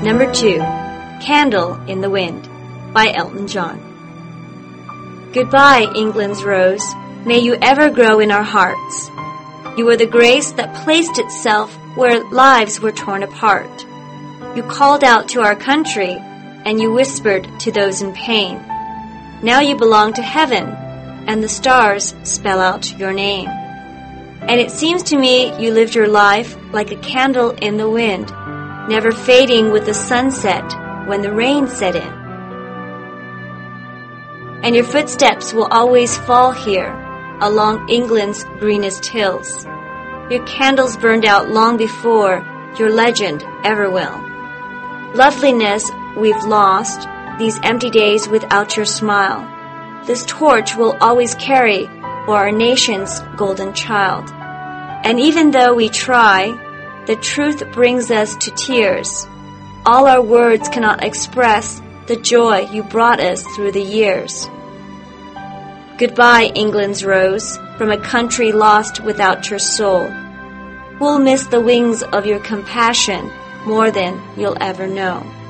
Number 2, Candle in the Wind by Elton John. Goodbye, England's rose. May you ever grow in our hearts. You were the grace that placed itself where lives were torn apart. You called out to our country, and you whispered to those in pain. Now you belong to heaven, and the stars spell out your name. And it seems to me you lived your life like a candle in the wind, never fading with the sunset when the rain set in. And your footsteps will always fall here, along England's greenest hills. Your candles burned out long before your legend ever will. Loveliness we've lost, these empty days without your smile. This torch will always carry for our nation's golden child. And even though we try, the truth brings us to tears. All our words cannot express the joy you brought us through the years. Goodbye, England's rose, from a country lost without your soul. We'll miss the wings of your compassion more than you'll ever know.